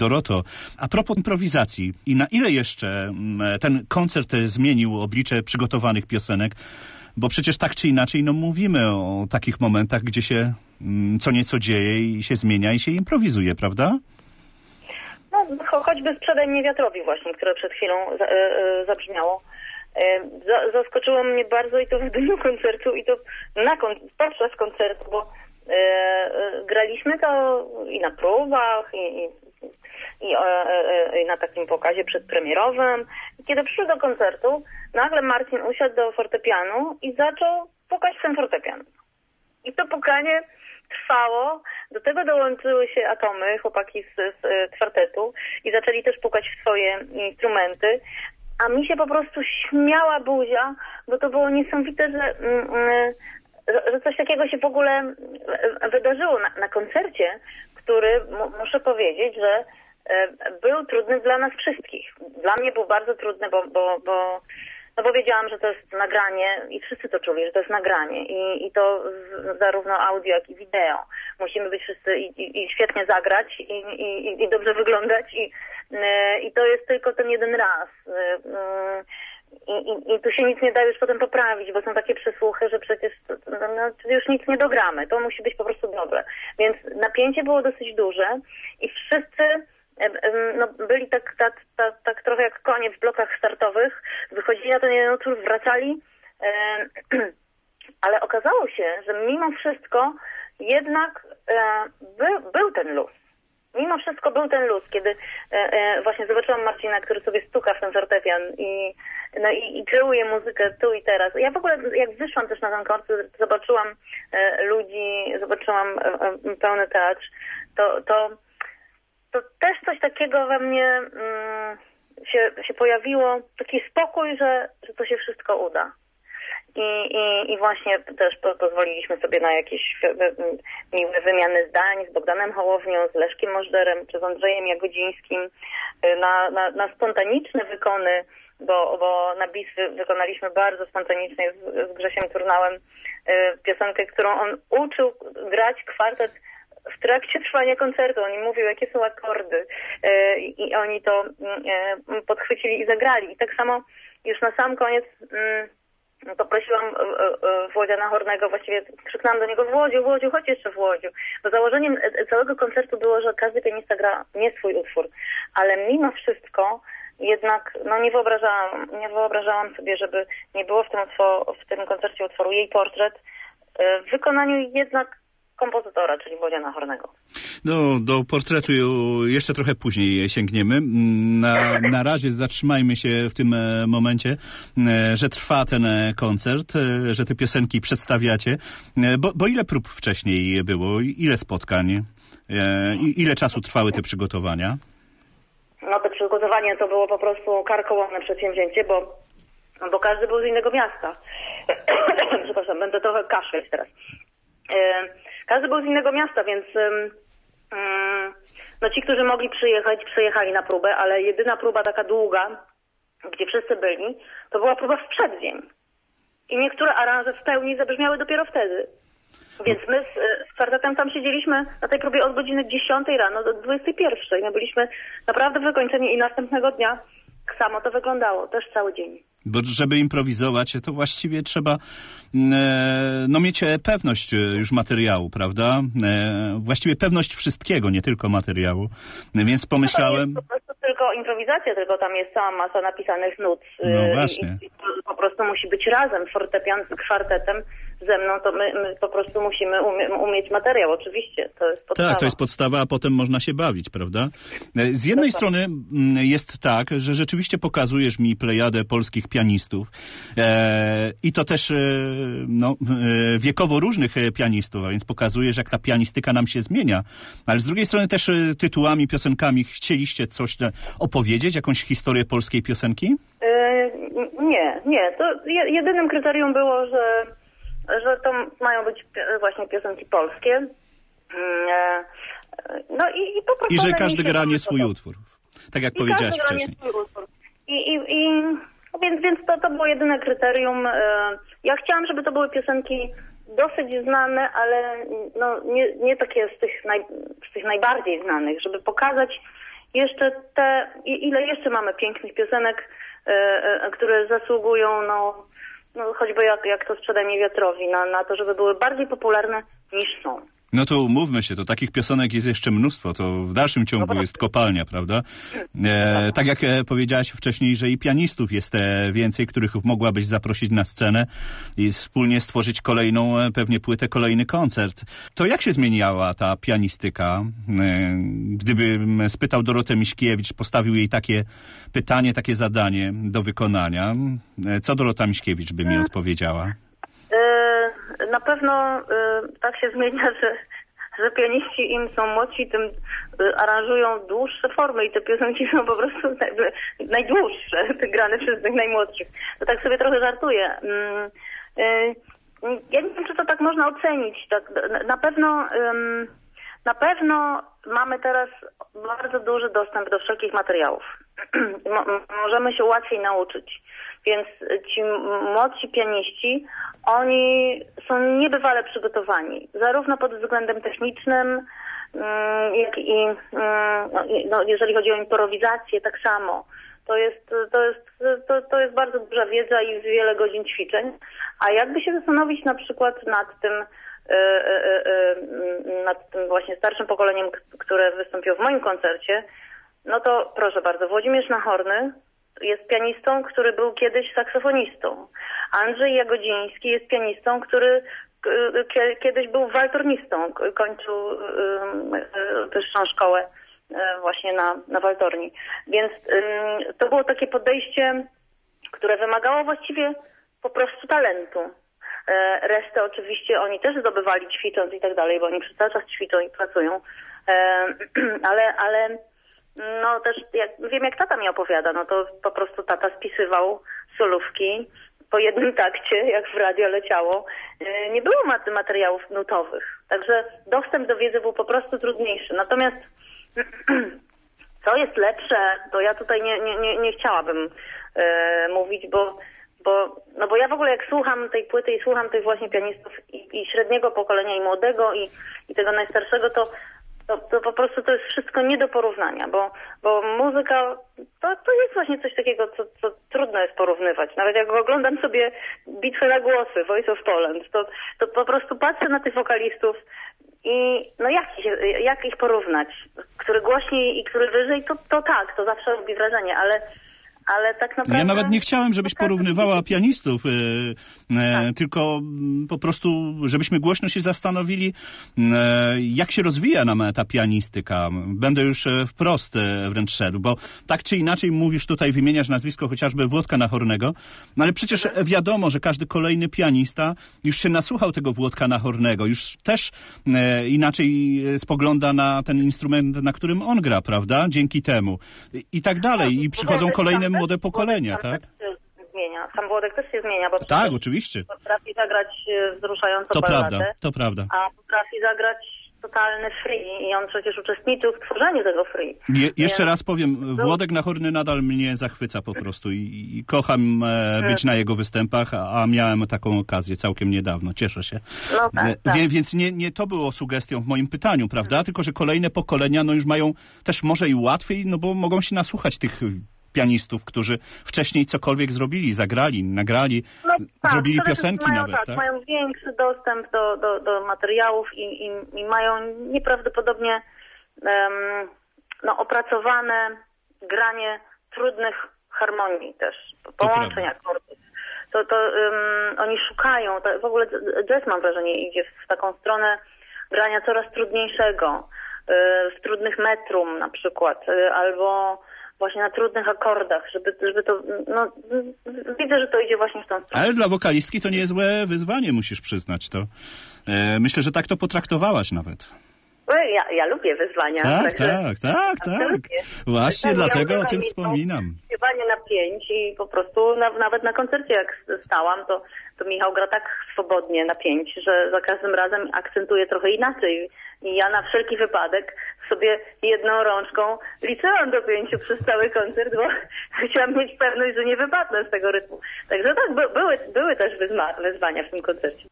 Doroto, a propos improwizacji i na ile jeszcze ten koncert zmienił oblicze przygotowanych piosenek? Bo przecież tak czy inaczej mówimy o takich momentach, gdzie się co nieco dzieje i się zmienia i się improwizuje, prawda? No, choćby Sprzedaj mnie wiatrowi właśnie, które przed chwilą zabrzmiało. Zaskoczyło mnie bardzo i to w dniu koncertu i to podczas koncertu, bo graliśmy to i na próbach i na takim pokazie przedpremierowym. I kiedy przyszło do koncertu, nagle Marcin usiadł do fortepianu i zaczął pukać w ten fortepian. I to pukanie trwało, do tego dołączyły się Atomy, chłopaki z kwartetu i zaczęli też pukać w swoje instrumenty, a mi się po prostu śmiała buzia, bo to było niesamowite, że coś takiego się w ogóle wydarzyło na koncercie, który, muszę powiedzieć, że był trudny dla nas wszystkich. Dla mnie był bardzo trudny, bo wiedziałam, że to jest nagranie i wszyscy to czuli, że to jest nagranie i to zarówno audio, jak i wideo. Musimy być wszyscy i świetnie zagrać i dobrze wyglądać i to jest tylko ten jeden raz. I tu się nic nie da już potem poprawić, bo są takie przesłuchy, że przecież już nic nie dogramy. To musi być po prostu dobre. Więc napięcie było dosyć duże i wszyscy byli tak trochę jak konie w blokach startowych. Wychodzili na ten jeden utwór, wracali, ale okazało się, że mimo wszystko jednak był ten luz. Mimo wszystko był ten luz, kiedy właśnie zobaczyłam Marcina, który sobie stuka w ten fortepian i kreuje muzykę tu i teraz. Ja w ogóle, jak wyszłam też na ten koncert, zobaczyłam ludzi, zobaczyłam pełny teatr, to też coś takiego we mnie się pojawiło, taki spokój, że to się wszystko uda. I właśnie też pozwoliliśmy sobie na jakieś miłe wymiany zdań z Bogdanem Hołownią, z Leszkiem Możderem czy z Andrzejem Jagodzińskim, na spontaniczne wykony, bo na bis wykonaliśmy bardzo spontanicznie z Grzesiem Turnałem piosenkę, którą on uczył grać kwartet w trakcie trwania koncertu. Oni mówił, jakie są akordy i oni to podchwycili i zagrali. I tak samo już na sam koniec poprosiłam Włodzia Nahornego, właściwie krzyknęłam do niego: Włodziu, chodź jeszcze Włodziu. Bo założeniem całego koncertu było, że każdy pianista gra nie swój utwór, ale mimo wszystko jednak nie wyobrażałam sobie, żeby nie było w tym koncercie utworu Jej portret w wykonaniu jednak kompozytora, czyli Włodzia Nahornego. No, do portretu jeszcze trochę później sięgniemy. Na razie zatrzymajmy się w tym momencie, że trwa ten koncert, że te piosenki przedstawiacie. Bo ile prób wcześniej było? Ile spotkań? Ile czasu trwały te przygotowania? No, te przygotowania to było po prostu karkołomne przedsięwzięcie, bo każdy był z innego miasta. Przepraszam, będę trochę kaszleć teraz. Każdy był z innego miasta, więc ci, którzy mogli przyjechać, przyjechali na próbę, ale jedyna próba taka długa, gdzie wszyscy byli, to była próba w przeddzień. I niektóre aranże w pełni zabrzmiały dopiero wtedy. Więc my z kwartetem tam siedzieliśmy na tej próbie od godziny 10 rano do 21. My byliśmy naprawdę wykończeni i następnego dnia tak samo to wyglądało, też cały dzień. Bo żeby improwizować, to właściwie trzeba mieć pewność już materiału, prawda? Właściwie pewność wszystkiego, nie tylko materiału. Więc pomyślałem... To jest po prostu tylko improwizacja, tylko tam jest cała masa napisanych nut. No właśnie. I po prostu musi być razem fortepian z kwartetem ze mną, to my po prostu musimy umieć materiał, oczywiście. To jest podstawa. Tak, to jest podstawa, a potem można się bawić, prawda? Z jednej strony jest tak, że rzeczywiście pokazujesz mi plejadę polskich pianistów i to też wiekowo różnych pianistów, a więc pokazujesz, jak ta pianistyka nam się zmienia. Ale z drugiej strony też tytułami, piosenkami chcieliście coś opowiedzieć, jakąś historię polskiej piosenki? Nie. To jedynym kryterium było, że to mają być właśnie piosenki polskie. Po prostu I że każdy gra nie swój utwór. Tak jak powiedziałaś wcześniej. Więc to było jedyne kryterium. Ja chciałam, żeby to były piosenki dosyć znane, ale nie takie z tych najbardziej znanych, żeby pokazać, jeszcze ile jeszcze mamy pięknych piosenek, które zasługują, no choćby jak to Sprzedaj mnie wiatrowi, na to, żeby były bardziej popularne niż są. No to umówmy się, to takich piosenek jest jeszcze mnóstwo, to w dalszym ciągu jest kopalnia, prawda? Tak jak powiedziałaś wcześniej, że i pianistów jest więcej, których mogłabyś zaprosić na scenę i wspólnie stworzyć kolejną, pewnie płytę, kolejny koncert. To jak się zmieniała ta pianistyka? Gdybym spytał Dorotę Miśkiewicz, postawił jej takie pytanie, takie zadanie do wykonania, co Dorota Miśkiewicz by mi odpowiedziała? Na pewno tak się zmienia, że pianiści im są młodsi, tym aranżują dłuższe formy i te piosenki są po prostu najdłuższe, grane przez tych najmłodszych. To tak sobie trochę żartuję. Ja nie wiem, czy to tak można ocenić. Tak, na pewno mamy teraz bardzo duży dostęp do wszelkich materiałów. Możemy się łatwiej nauczyć. Więc ci młodsi pianiści, oni są niebywale przygotowani, zarówno pod względem technicznym, jak i jeżeli chodzi o improwizację, tak samo. To jest bardzo duża wiedza i wiele godzin ćwiczeń. A jakby się zastanowić na przykład nad tym właśnie starszym pokoleniem, które wystąpiło w moim koncercie, no to proszę bardzo, Włodzimierz Nachorny jest pianistą, który był kiedyś saksofonistą. Andrzej Jagodziński jest pianistą, który kiedyś był waltornistą. Kończył wyższą szkołę właśnie na waltorni. Więc to było takie podejście, które wymagało właściwie po prostu talentu. Resztę oczywiście oni też zdobywali ćwicząc i tak dalej, bo oni przez cały czas ćwiczą i pracują. Ale no też wiem, jak tata mi opowiada, no to po prostu tata spisywał solówki po jednym takcie, jak w radio leciało. Nie było materiałów nutowych, także dostęp do wiedzy był po prostu trudniejszy. Natomiast co jest lepsze, to ja tutaj nie chciałabym mówić, bo ja w ogóle jak słucham tej płyty i słucham tych właśnie pianistów i średniego pokolenia, i młodego, i tego najstarszego, to po prostu to jest wszystko nie do porównania, bo muzyka to jest właśnie coś takiego, co trudno jest porównywać. Nawet jak oglądam sobie Bitwę na głosy, Voice of Poland, to po prostu patrzę na tych wokalistów i no jak ich porównać? Który głośniej i który wyżej, to zawsze robi wrażenie, ale tak naprawdę... Ja nawet nie chciałem, żebyś porównywała pianistów, tylko po prostu, żebyśmy głośno się zastanowili, jak się rozwija nam ta pianistyka. Będę już wprost wręcz szedł, bo tak czy inaczej mówisz tutaj, wymieniasz nazwisko chociażby Włodka Nachornego, no ale przecież wiadomo, że każdy kolejny pianista już się nasłuchał tego Włodka Nachornego, już też inaczej spogląda na ten instrument, na którym on gra, prawda? Dzięki temu. I tak dalej. I przychodzą kolejne młode pokolenia, tak? Sam Włodek też się zmienia, bo tak, oczywiście. Potrafi zagrać wzruszająco balladę, to prawda. A potrafi zagrać totalny free i on przecież uczestniczył w tworzeniu tego free. Jeszcze raz powiem, Włodek Nachorny nadal mnie zachwyca po prostu i kocham być na jego występach, a miałem taką okazję całkiem niedawno, cieszę się. No tak. Więc nie to było sugestią w moim pytaniu, prawda? Tylko, że kolejne pokolenia już mają też może i łatwiej, no bo mogą się nasłuchać tych pianistów, którzy wcześniej cokolwiek zrobili, zagrali, nagrali, zrobili piosenki nawet. Tak, mają większy dostęp do materiałów i mają nieprawdopodobnie opracowane granie trudnych harmonii też, połączeń akordów. Oni szukają, w ogóle jazz, mam wrażenie, idzie w taką stronę grania coraz trudniejszego, w trudnych metrum na przykład, albo właśnie na trudnych akordach, żeby to, widzę, że to idzie właśnie w tą stronę. Ale dla wokalistki to niezłe wyzwanie, musisz przyznać to. Myślę, że tak to potraktowałaś nawet. Ja lubię wyzwania. Tak. Właśnie dlatego o tym wspominam. Śpiewanie na 5 i po prostu nawet na koncercie jak stałam, to Michał gra tak swobodnie na 5, że za każdym razem akcentuje trochę inaczej. I ja na wszelki wypadek sobie jedną rączką liczyłam do 5 przez cały koncert, bo chciałam mieć pewność, że nie wypadnę z tego rytmu. Także tak, były też wyzwania w tym koncercie.